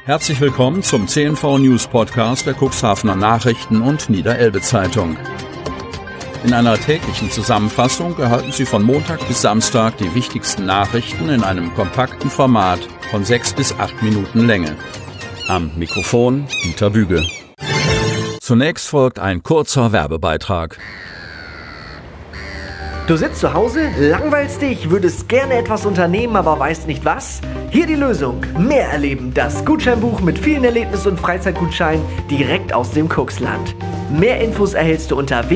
Herzlich willkommen zum CNV News Podcast der Cuxhavener Nachrichten und Niederelbe Zeitung. In einer täglichen Zusammenfassung erhalten Sie von Montag bis Samstag die wichtigsten Nachrichten in einem kompakten Format von 6 bis 8 Minuten Länge. Am Mikrofon Dieter Büge. Zunächst folgt ein kurzer Werbebeitrag. Du sitzt zu Hause, langweilst dich, würdest gerne etwas unternehmen, aber weißt nicht was? Hier die Lösung. Mehr erleben. Das Gutscheinbuch mit vielen Erlebnis- und Freizeitgutscheinen direkt aus dem Cuxland. Mehr Infos erhältst du unter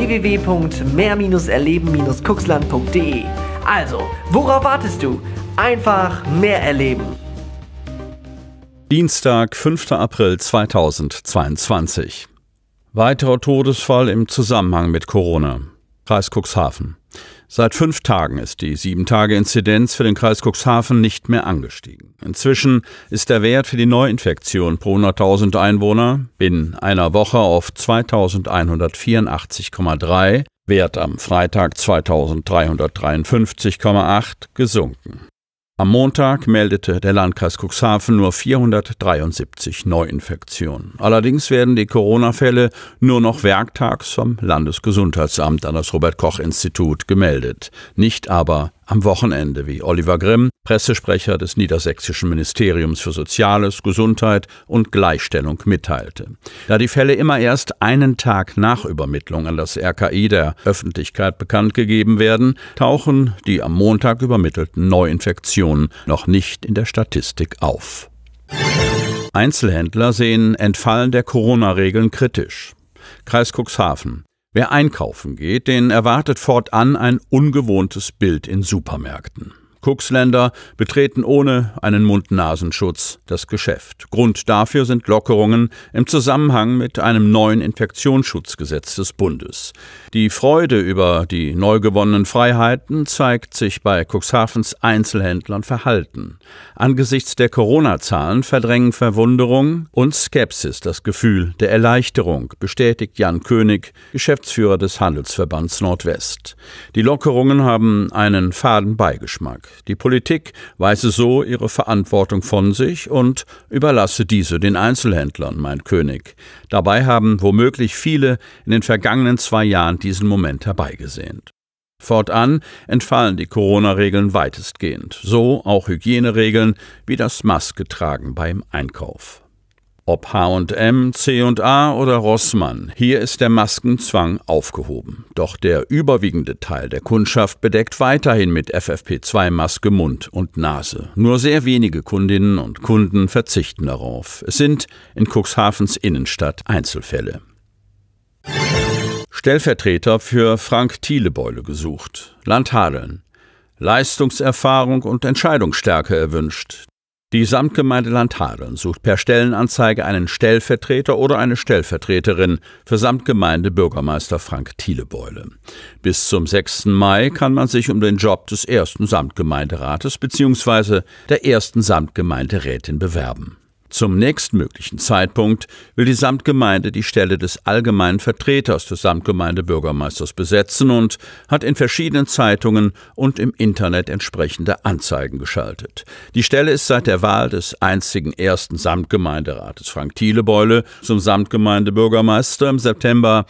www.mehr-erleben-cuxland.de. Also, worauf wartest du? Einfach mehr erleben. Dienstag, 5. April 2022. Weiterer Todesfall im Zusammenhang mit Corona. Kreis Cuxhaven. Seit 5 Tagen ist die 7-Tage-Inzidenz für den Kreis Cuxhaven nicht mehr angestiegen. Inzwischen ist der Wert für die Neuinfektion pro 100.000 Einwohner binnen einer Woche auf 2.184,3, Wert am Freitag 2.353,8, gesunken. Am Montag meldete der Landkreis Cuxhaven nur 473 Neuinfektionen. Allerdings werden die Corona-Fälle nur noch werktags vom Landesgesundheitsamt an das Robert-Koch-Institut gemeldet, nicht aber am Wochenende, wie Oliver Grimm, Pressesprecher des Niedersächsischen Ministeriums für Soziales, Gesundheit und Gleichstellung, mitteilte. Da die Fälle immer erst einen Tag nach Übermittlung an das RKI der Öffentlichkeit bekannt gegeben werden, tauchen die am Montag übermittelten Neuinfektionen noch nicht in der Statistik auf. Einzelhändler sehen Entfallen der Corona-Regeln kritisch. Kreis Cuxhaven. Wer einkaufen geht, den erwartet fortan ein ungewohntes Bild in Supermärkten. Cuxländer betreten ohne einen Mund-Nasenschutz das Geschäft. Grund dafür sind Lockerungen im Zusammenhang mit einem neuen Infektionsschutzgesetz des Bundes. Die Freude über die neu gewonnenen Freiheiten zeigt sich bei Cuxhavens Einzelhändlern verhalten. Angesichts der Corona-Zahlen verdrängen Verwunderung und Skepsis das Gefühl der Erleichterung, bestätigt Jan König, Geschäftsführer des Handelsverbands Nordwest. Die Lockerungen haben einen faden Beigeschmack. Die Politik weise so ihre Verantwortung von sich und überlasse diese den Einzelhändlern, meint König. Dabei haben womöglich viele in den vergangenen 2 Jahren diesen Moment herbeigesehnt. Fortan entfallen die Corona-Regeln weitestgehend, so auch Hygieneregeln wie das Masketragen beim Einkauf. Ob H&M, C&A oder Rossmann, hier ist der Maskenzwang aufgehoben. Doch der überwiegende Teil der Kundschaft bedeckt weiterhin mit FFP2-Maske Mund und Nase. Nur sehr wenige Kundinnen und Kunden verzichten darauf. Es sind in Cuxhavens Innenstadt Einzelfälle. Stellvertreter für Frank Thielebeule gesucht. Land Hadeln. Leistungserfahrung und Entscheidungsstärke erwünscht. Die Samtgemeinde Land Hadeln sucht per Stellenanzeige einen Stellvertreter oder eine Stellvertreterin für Samtgemeindebürgermeister Frank Thielebeule. Bis zum 6. Mai kann man sich um den Job des 1. Samtgemeinderates bzw. der 1. Samtgemeinderätin bewerben. Zum nächstmöglichen Zeitpunkt will die Samtgemeinde die Stelle des allgemeinen Vertreters des Samtgemeindebürgermeisters besetzen und hat in verschiedenen Zeitungen und im Internet entsprechende Anzeigen geschaltet. Die Stelle ist seit der Wahl des einzigen 1. Samtgemeinderates Frank Thielebeule zum Samtgemeindebürgermeister im September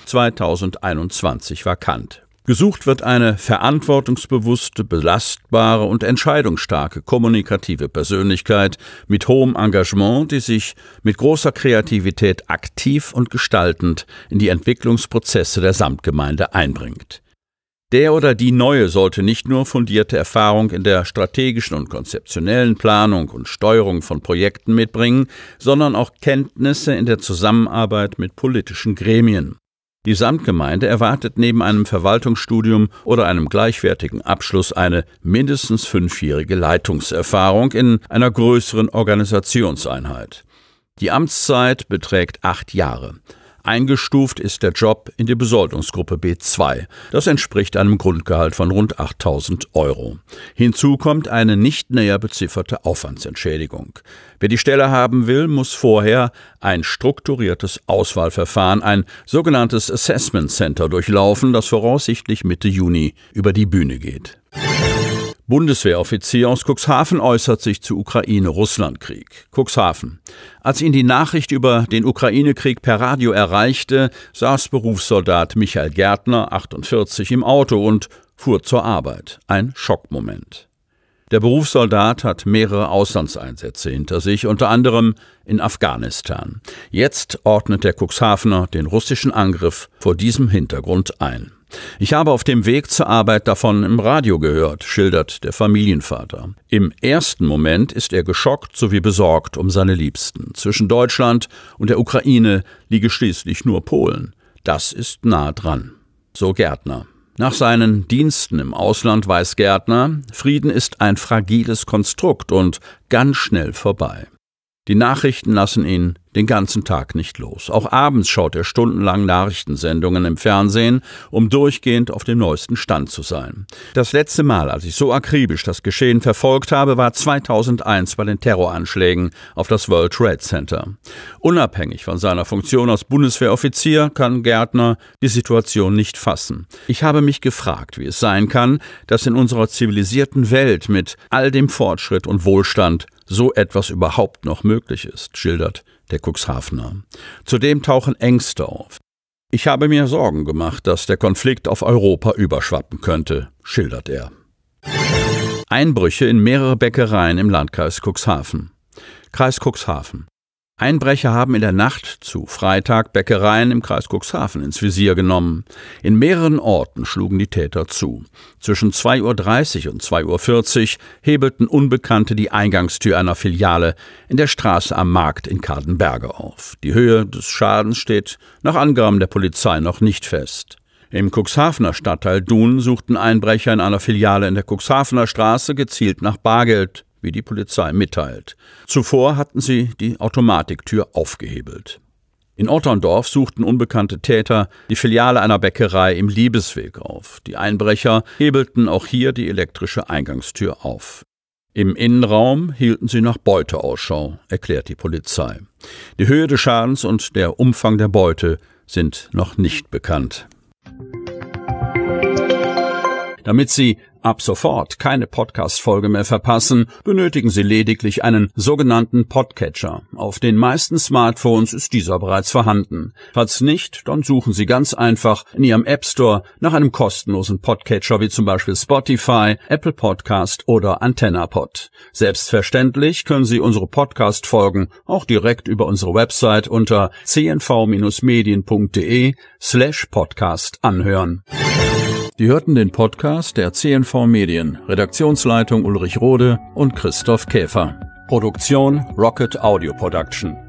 2021 vakant. Gesucht wird eine verantwortungsbewusste, belastbare und entscheidungsstarke kommunikative Persönlichkeit mit hohem Engagement, die sich mit großer Kreativität aktiv und gestaltend in die Entwicklungsprozesse der Samtgemeinde einbringt. Der oder die Neue sollte nicht nur fundierte Erfahrung in der strategischen und konzeptionellen Planung und Steuerung von Projekten mitbringen, sondern auch Kenntnisse in der Zusammenarbeit mit politischen Gremien. Die Samtgemeinde erwartet neben einem Verwaltungsstudium oder einem gleichwertigen Abschluss eine mindestens 5-jährige Leitungserfahrung in einer größeren Organisationseinheit. Die Amtszeit beträgt 8 Jahre. Eingestuft ist der Job in die Besoldungsgruppe B2. Das entspricht einem Grundgehalt von rund 8.000 €. Hinzu kommt eine nicht näher bezifferte Aufwandsentschädigung. Wer die Stelle haben will, muss vorher ein strukturiertes Auswahlverfahren, ein sogenanntes Assessment Center durchlaufen, das voraussichtlich Mitte Juni über die Bühne geht. Bundeswehroffizier aus Cuxhaven äußert sich zu Ukraine-Russland-Krieg. Cuxhaven. Als ihn die Nachricht über den Ukraine-Krieg per Radio erreichte, saß Berufssoldat Michael Gärtner, 48, im Auto und fuhr zur Arbeit. Ein Schockmoment. Der Berufssoldat hat mehrere Auslandseinsätze hinter sich, unter anderem in Afghanistan. Jetzt ordnet der Cuxhavener den russischen Angriff vor diesem Hintergrund ein. Ich habe auf dem Weg zur Arbeit davon im Radio gehört, schildert der Familienvater. Im ersten Moment ist er geschockt sowie besorgt um seine Liebsten. Zwischen Deutschland und der Ukraine liege schließlich nur Polen. Das ist nah dran. So Gärtner. Nach seinen Diensten im Ausland weiß Gärtner, Frieden ist ein fragiles Konstrukt und ganz schnell vorbei. Die Nachrichten lassen ihn den ganzen Tag nicht los. Auch abends schaut er stundenlang Nachrichtensendungen im Fernsehen, um durchgehend auf dem neuesten Stand zu sein. Das letzte Mal, als ich so akribisch das Geschehen verfolgt habe, war 2001 bei den Terroranschlägen auf das World Trade Center. Unabhängig von seiner Funktion als Bundeswehroffizier kann Gärtner die Situation nicht fassen. Ich habe mich gefragt, wie es sein kann, dass in unserer zivilisierten Welt mit all dem Fortschritt und Wohlstand so etwas überhaupt noch möglich ist, schildert der Cuxhavener. Zudem tauchen Ängste auf. Ich habe mir Sorgen gemacht, dass der Konflikt auf Europa überschwappen könnte, schildert er. Einbrüche in mehrere Bäckereien im Landkreis Cuxhaven. Kreis Cuxhaven. Einbrecher haben in der Nacht zu Freitag Bäckereien im Kreis Cuxhaven ins Visier genommen. In mehreren Orten schlugen die Täter zu. Zwischen 2:30 Uhr und 2:40 Uhr hebelten Unbekannte die Eingangstür einer Filiale in der Straße am Markt in Kadenberge auf. Die Höhe des Schadens steht nach Angaben der Polizei noch nicht fest. Im Cuxhavener Stadtteil Dun suchten Einbrecher in einer Filiale in der Cuxhavener Straße gezielt nach Bargeld, wie die Polizei mitteilt. Zuvor hatten sie die Automatiktür aufgehebelt. In Otterndorf suchten unbekannte Täter die Filiale einer Bäckerei im Liebesweg auf. Die Einbrecher hebelten auch hier die elektrische Eingangstür auf. Im Innenraum hielten sie nach Beute Ausschau, erklärt die Polizei. Die Höhe des Schadens und der Umfang der Beute sind noch nicht bekannt. Damit Sie ab sofort keine Podcast-Folge mehr verpassen, benötigen Sie lediglich einen sogenannten Podcatcher. Auf den meisten Smartphones ist dieser bereits vorhanden. Falls nicht, dann suchen Sie ganz einfach in Ihrem App Store nach einem kostenlosen Podcatcher wie zum Beispiel Spotify, Apple Podcast oder AntennaPod. Selbstverständlich können Sie unsere Podcast-Folgen auch direkt über unsere Website unter cnv-medien.de/podcast anhören. Sie hörten den Podcast der CNV Medien, Redaktionsleitung Ulrich Rode und Christoph Käfer. Produktion Rocket Audio Production.